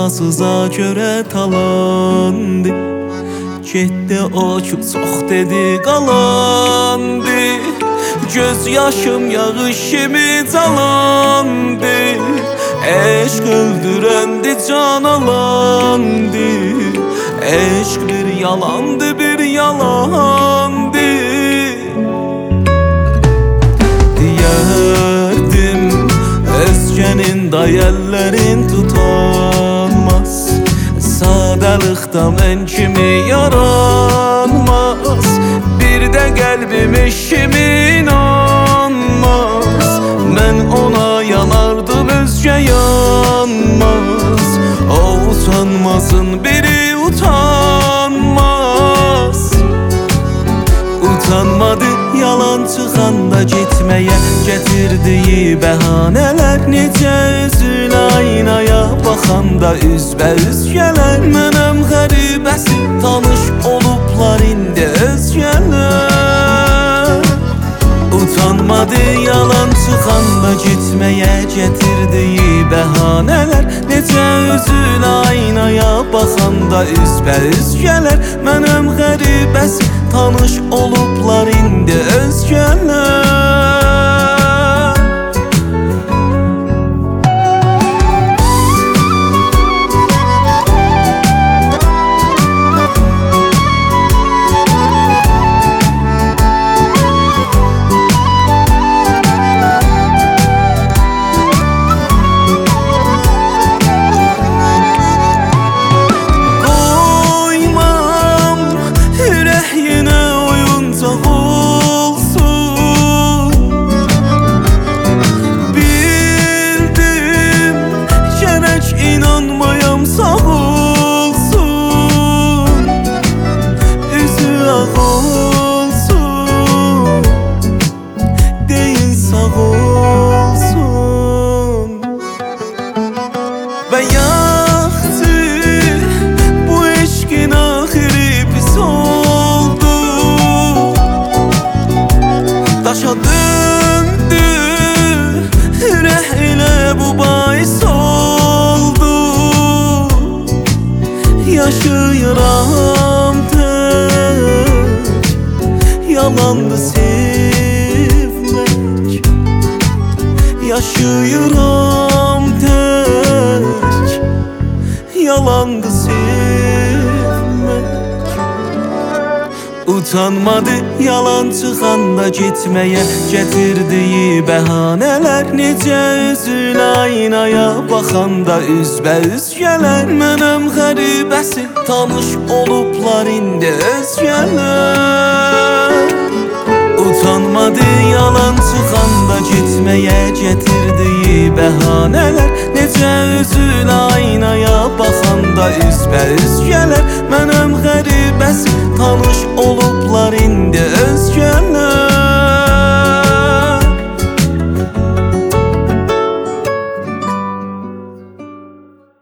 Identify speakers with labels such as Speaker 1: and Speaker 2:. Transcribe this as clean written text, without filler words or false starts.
Speaker 1: Vəfasıza görə talandı. Getdi o ki çox dedi qalandı. Göz yaşım yağış kimi calandı. Eşq öldürəndi, can alandı. Eşq bir yalandı, bir yalandı. Diyərdim özgənin dayəllərin tutanmaz. Sadəlikdə mən kimi yaranmaz. Bir də qəlbim eşimi inanmaz. Mən ona yanardım, özgə yanmaz. O utanmazın biri utanmaz. Utanmadı yalan çıxanda getməyə, gətirdiyi bəhanələr. Necə üzül aynaya baxanda üzbəüz gələr. Mənəm qəribəsi, tanış olublar indi özgələr. Utanmadı yalan çıxanda getməyə, gətirdiyi bəhanələr. Necə üzül aynaya baxanda üzbəüz gələr. Mənəm qəribəsi, tanış olublar indi özgələr. İnanmayam sağ olsun, üzü ağ olsun, deyin sağ olsun. Və yaxşı bu eşqin axiri pis oldu. Daşa döndü ürək elə bu bahis oldu. Yaşayıram tək, yalandı sevmək. Yaşayıram tək, yalandı sevmək. Utanmadı yalan çıxanda getməyə, gətirdiyi bəhanələr. Necə üzül aynaya baxanda üzbəüz gələr. Mənəm qəribəsi, tanış olublar indi özgələr. Utanmadı yalan çıxanda getməyə, gətirdiyi bəhanələr. Necə üzül aynaya baxanda üzbəüz gələr.